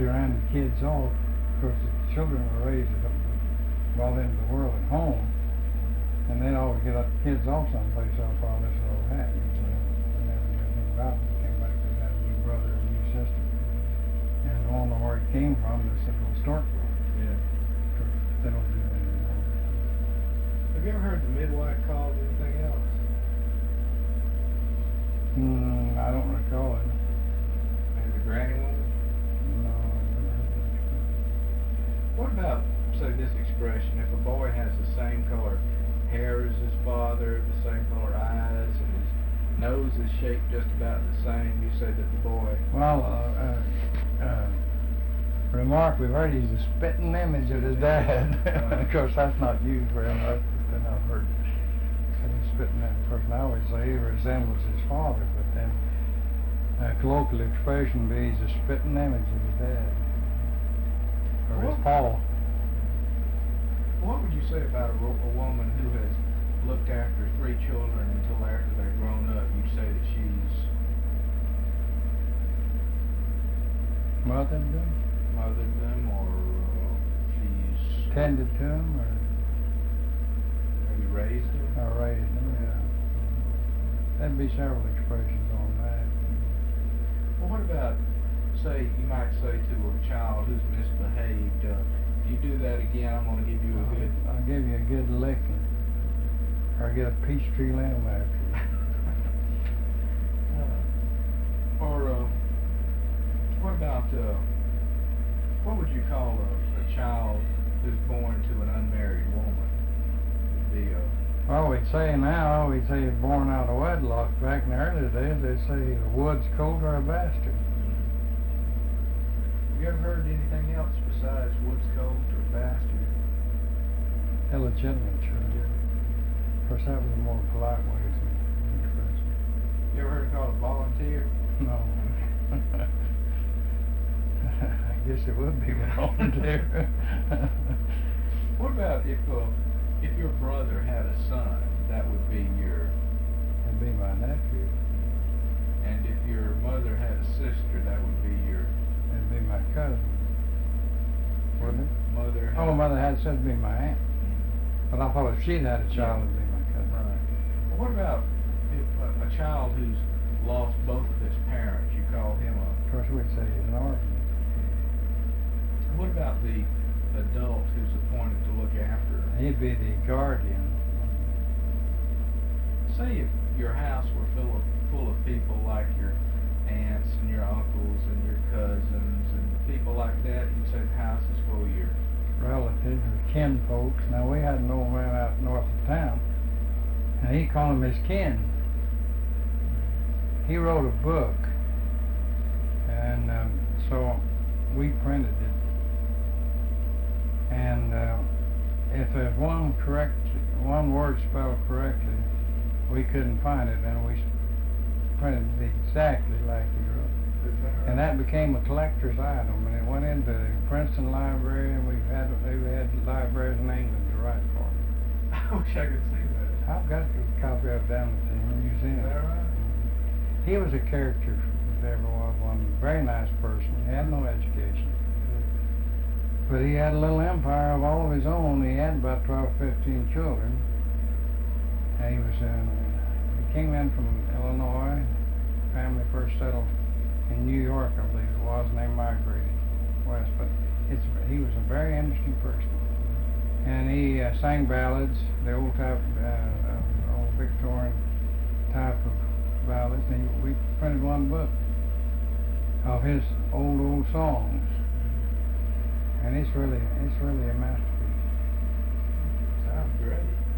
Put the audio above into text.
usually ran the kids off because the children were raised brought into the world at home, and they'd always get the kids off someplace else while this was all happening. So they never knew anything about it. They came back, they had a new brother and a new sister, and they don't know where it came from. It's a little stork brought it. Yeah. They don't do that anymore. Have you ever heard the midwife called anything else? I don't recall it. Maybe the granny woman? No, I never heard that expression. What about, say, this expression, if a boy has the same color hair as his father, the same color eyes, and his nose is shaped just about the same, you say that the boy... Well, remark, we've heard he's a spitting image of his dad. Of course, that's not used very much, but then I've heard he's spitting image. Of course, I always say he resembles his father, but then a colloquial expression would be he's a spitting image of his dad. Or his pa. What would you say about a woman who has looked after 3 children until after they're grown up? You'd say that she's Mothered them? mothered them, or she's Tended to them, or maybe raised them? raised them, yeah. There'd be several expressions on that. Well, what about, say, you might say to a child who's misbehaved, if you do that again, I'm going to give you a good... I'll give you a good licking. Or get a peach tree limb after you. Or what about, what would you call a child who's born to an unmarried woman? Well, we'd say now, we'd say he's born out of wedlock. Back in the early days, they'd say a wood's colt or a bastard. Have you ever heard anything else besides wood's colt or bastard? Illegitimate children. Of course, that was a more polite way to express it. You ever heard it called a volunteer? No. I guess it would be volunteer. What about if your brother had a son, that would be your... That'd be my nephew. And if your mother had a sister, that would be your... That'd be my cousin. Wouldn't it? Mother had... Oh, mother had said it'd be my aunt. But I thought if she'd had a child, it'd be my cousin. Right. Well, what about if a child who's lost both of his parents, you call him a... Of course, we'd say he's an orphan. What about the adult who's appointed to look after him? He'd be the guardian. Say if your house were full of people like your aunts and your uncles and your cousins and people like that, you'd say the house is full of your... relatives or kin folks. Now, we had an old man out north of town, and he called them his kin. He wrote a book, and so we printed it. And if there's one word spelled correctly, we couldn't find it, and we printed it exactly like he wrote. And that became a collector's item, and it went into the Princeton Library, and they've had libraries in England to write for it. I wish I could see that. I've got a copy of it down at the museum. Is that right? He was a character, if there ever was one. Very nice person. He had no education. But he had a little empire of all of his own. He had about 12 or 15 children. And he came in from Illinois. Family first settled in New York, I believe it was, and they migrated west. But he was a very interesting person. And he sang ballads, the old type, old Victorian type of ballads. And we printed one book of his old songs. And it's really a masterpiece. Sounds great.